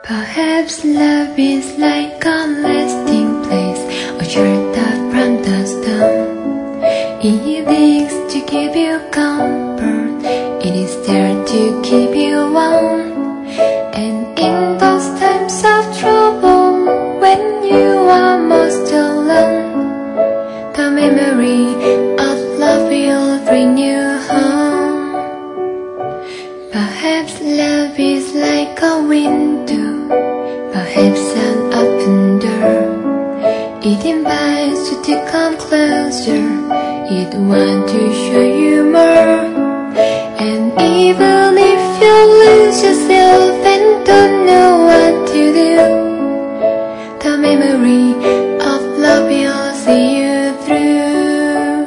Perhaps love is like a lasting place, a shelter from the storm. It is to give you comfort, it is there to keep you warm. And in those times of trouble, when you are most alone, the memory of love will bring you home. Perhaps love is like a window, perhaps an open door. It invites you to come closer, it wants to show you more. And even if you lose yourself and don't know what to do, the memory of love will see you through.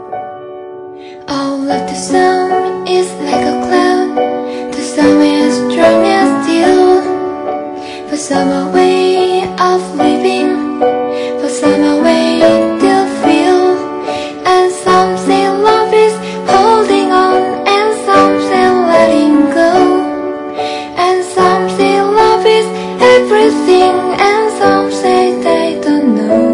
All of the sound is like a cloud, the sound is strong and still. For some a way of living, for some a way to feel. And some say love is holding on, and some say letting go. And some say love is everything, and some say they don't know.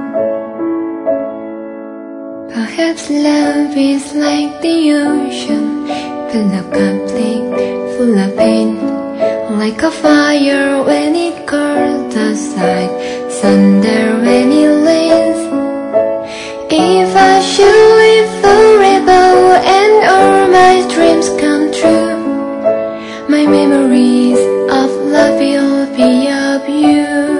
Perhaps love is like the ocean, full of conflict, full of pain. Like a fire when it curls aside, thunder when it rains. If I should live forever and all my dreams come true, my memories of love will be of you.